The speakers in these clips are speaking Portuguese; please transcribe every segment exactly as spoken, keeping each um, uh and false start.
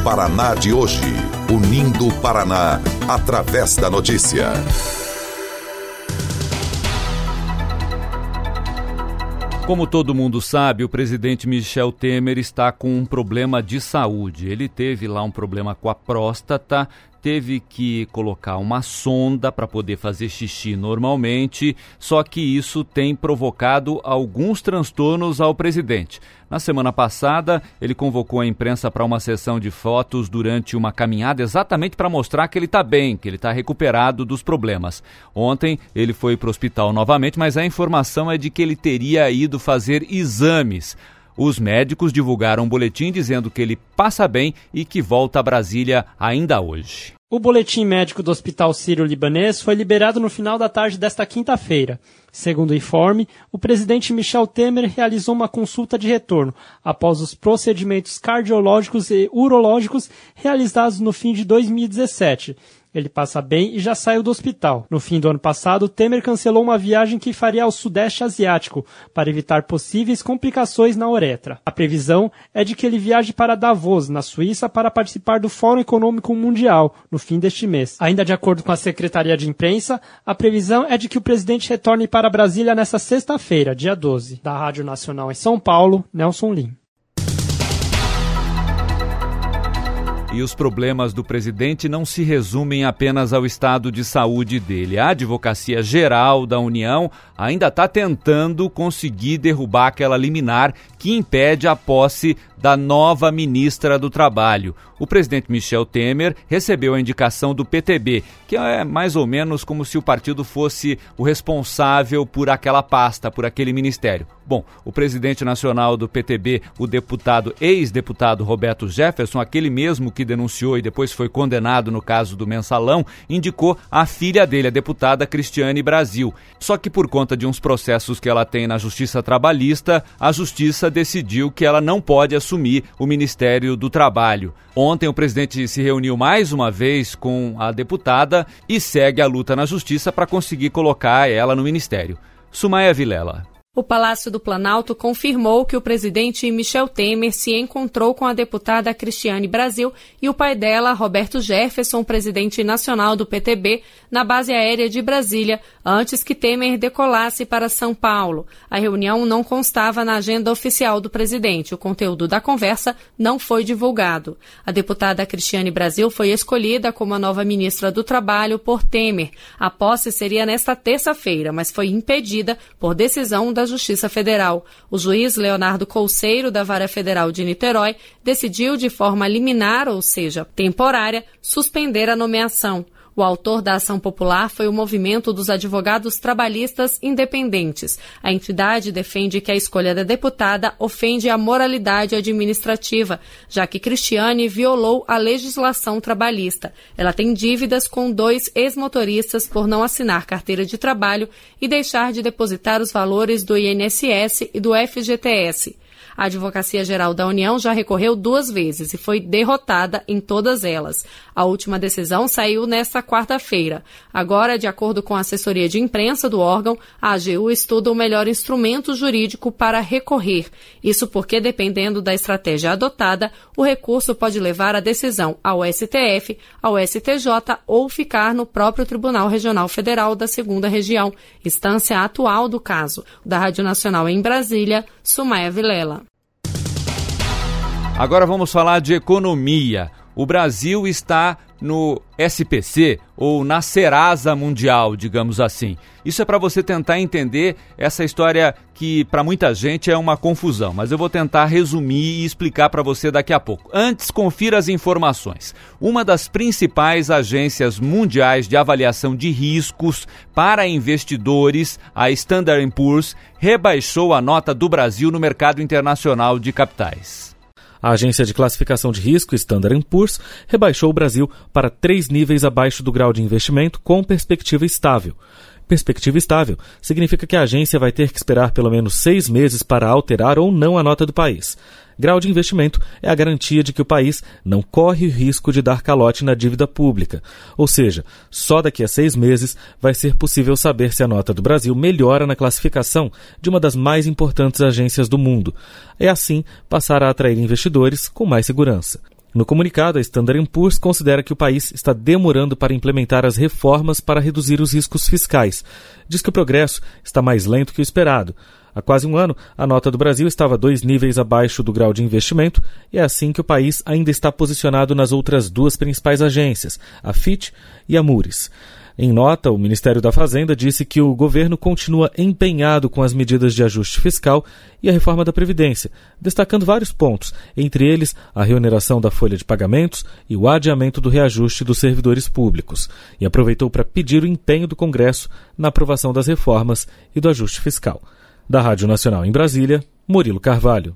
Paraná de hoje. Unindo o Paraná, através da notícia. Como todo mundo sabe, o presidente Michel Temer está com um problema de saúde. Ele teve lá um problema com a próstata, teve que colocar uma sonda para poder fazer xixi normalmente, só que isso tem provocado alguns transtornos ao presidente. Na semana passada, ele convocou a imprensa para uma sessão de fotos durante uma caminhada exatamente para mostrar que ele está bem, que ele está recuperado dos problemas. Ontem, ele foi para o hospital novamente, mas a informação é de que ele teria ido fazer exames. Os médicos divulgaram um boletim dizendo que ele passa bem e que volta a Brasília ainda hoje. O boletim médico do Hospital Sírio-Libanês foi liberado no final da tarde desta quinta-feira. Segundo o informe, o presidente Michel Temer realizou uma consulta de retorno após os procedimentos cardiológicos e urológicos realizados no fim de dois mil e dezessete. Ele passa bem e já saiu do hospital. No fim do ano passado, Temer cancelou uma viagem que faria ao Sudeste Asiático para evitar possíveis complicações na uretra. A previsão é de que ele viaje para Davos, na Suíça, para participar do Fórum Econômico Mundial no fim deste mês. Ainda de acordo com a Secretaria de Imprensa, a previsão é de que o presidente retorne para Brasília nesta sexta-feira, dia doze. Da Rádio Nacional em São Paulo, Nelson Lim. E os problemas do presidente não se resumem apenas ao estado de saúde dele. A Advocacia Geral da União ainda está tentando conseguir derrubar aquela liminar que impede a posse da nova ministra do Trabalho. O presidente Michel Temer recebeu a indicação do P T B, que é mais ou menos como se o partido fosse o responsável por aquela pasta, por aquele ministério. Bom, o presidente nacional do P T B, o deputado, ex-deputado Roberto Jefferson, aquele mesmo que denunciou e depois foi condenado no caso do Mensalão, indicou a filha dele, a deputada Cristiane Brasil. Só que por conta de uns processos que ela tem na Justiça Trabalhista, a Justiça decidiu que ela não pode assumir o Ministério do Trabalho. Ontem o presidente se reuniu mais uma vez com a deputada e segue a luta na Justiça para conseguir colocar ela no Ministério. Sumaia Vilela. O Palácio do Planalto confirmou que o presidente Michel Temer se encontrou com a deputada Cristiane Brasil e o pai dela, Roberto Jefferson, presidente nacional do P T B, na base aérea de Brasília, antes que Temer decolasse para São Paulo. A reunião não constava na agenda oficial do presidente. O conteúdo da conversa não foi divulgado. A deputada Cristiane Brasil foi escolhida como a nova ministra do Trabalho por Temer. A posse seria nesta terça-feira, mas foi impedida por decisão da Justiça Federal. O juiz Leonardo Couceiro, da Vara Federal de Niterói, decidiu de forma liminar, ou seja, temporária, suspender a nomeação. O autor da ação popular foi o Movimento dos Advogados Trabalhistas Independentes. A entidade defende que a escolha da deputada ofende a moralidade administrativa, já que Cristiane violou a legislação trabalhista. Ela tem dívidas com dois ex-motoristas por não assinar carteira de trabalho e deixar de depositar os valores do I N S S e do F G T S. A Advocacia Geral da União já recorreu duas vezes e foi derrotada em todas elas. A última decisão saiu nesta quarta-feira. Agora, de acordo com a assessoria de imprensa do órgão, a A G U estuda o melhor instrumento jurídico para recorrer. Isso porque, dependendo da estratégia adotada, o recurso pode levar a decisão ao S T F, ao S T J ou ficar no próprio Tribunal Regional Federal da Segunda Região, instância atual do caso. Da Rádio Nacional em Brasília, Sumaia Vilela. Agora vamos falar de economia. O Brasil está no S P C, ou na Serasa Mundial, digamos assim. Isso é para você tentar entender essa história que para muita gente é uma confusão, mas eu vou tentar resumir e explicar para você daqui a pouco. Antes, confira as informações. Uma das principais agências mundiais de avaliação de riscos para investidores, a Standard and Poor's, rebaixou a nota do Brasil no mercado internacional de capitais. A agência de classificação de risco, Standard and Poor's, rebaixou o Brasil para três níveis abaixo do grau de investimento com perspectiva estável. Perspectiva estável significa que a agência vai ter que esperar pelo menos seis meses para alterar ou não a nota do país. Grau de investimento é a garantia de que o país não corre o risco de dar calote na dívida pública. Ou seja, só daqui a seis meses vai ser possível saber se a nota do Brasil melhora na classificação de uma das mais importantes agências do mundo. E assim, passar a atrair investidores com mais segurança. No comunicado, a Standard and Poor's considera que o país está demorando para implementar as reformas para reduzir os riscos fiscais. Diz que o progresso está mais lento que o esperado. Há quase um ano, a nota do Brasil estava dois níveis abaixo do grau de investimento e é assim que o país ainda está posicionado nas outras duas principais agências, a Fitch e a Moody's. Em nota, o Ministério da Fazenda disse que o governo continua empenhado com as medidas de ajuste fiscal e a reforma da Previdência, destacando vários pontos, entre eles a reoneração da folha de pagamentos e o adiamento do reajuste dos servidores públicos, e aproveitou para pedir o empenho do Congresso na aprovação das reformas e do ajuste fiscal. Da Rádio Nacional em Brasília, Murilo Carvalho.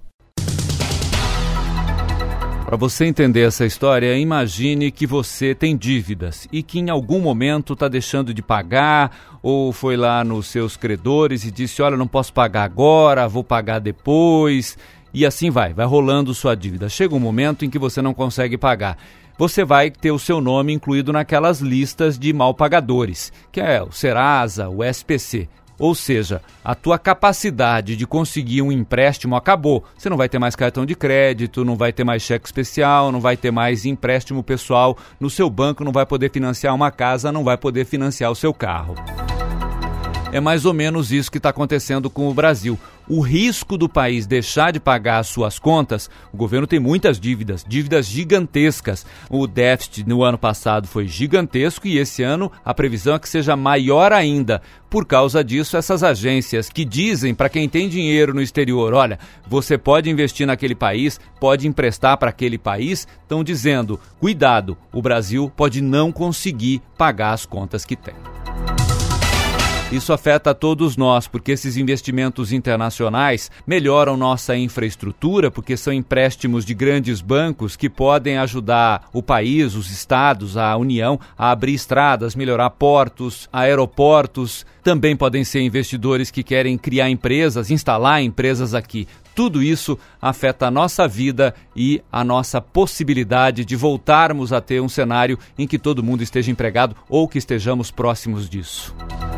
Para você entender essa história, imagine que você tem dívidas e que em algum momento está deixando de pagar ou foi lá nos seus credores e disse, olha, não posso pagar agora, vou pagar depois, e assim vai, vai rolando sua dívida. Chega um momento em que você não consegue pagar. Você vai ter o seu nome incluído naquelas listas de mal pagadores, que é o Serasa, o S P C. Ou seja, a tua capacidade de conseguir um empréstimo acabou. Você não vai ter mais cartão de crédito, não vai ter mais cheque especial, não vai ter mais empréstimo pessoal no seu banco, não vai poder financiar uma casa, não vai poder financiar o seu carro. É mais ou menos isso que está acontecendo com o Brasil. O risco do país deixar de pagar as suas contas, o governo tem muitas dívidas, dívidas gigantescas. O déficit no ano passado foi gigantesco e esse ano a previsão é que seja maior ainda. Por causa disso, essas agências que dizem para quem tem dinheiro no exterior, olha, você pode investir naquele país, pode emprestar para aquele país, estão dizendo, cuidado, o Brasil pode não conseguir pagar as contas que tem. Isso afeta a todos nós, porque esses investimentos internacionais melhoram nossa infraestrutura, porque são empréstimos de grandes bancos que podem ajudar o país, os estados, a União a abrir estradas, melhorar portos, aeroportos. Também podem ser investidores que querem criar empresas, instalar empresas aqui. Tudo isso afeta a nossa vida e a nossa possibilidade de voltarmos a ter um cenário em que todo mundo esteja empregado ou que estejamos próximos disso.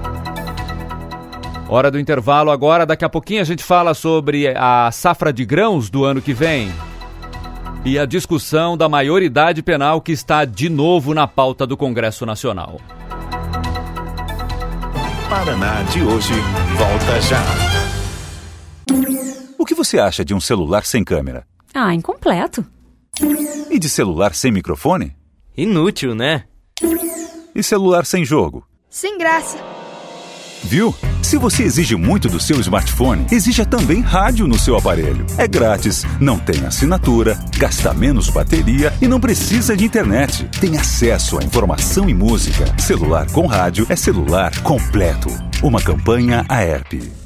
Hora do intervalo agora, daqui a pouquinho a gente fala sobre a safra de grãos do ano que vem e a discussão da maioridade penal que está de novo na pauta do Congresso Nacional. Paraná de hoje volta já. O que você acha de um celular sem câmera? Ah, incompleto. E de celular sem microfone? Inútil, né? E celular sem jogo? Sem graça. Viu? Se você exige muito do seu smartphone, exija também rádio no seu aparelho. É grátis, não tem assinatura, gasta menos bateria e não precisa de internet. Tem acesso à informação e música. Celular com rádio é celular completo. Uma campanha A E R P.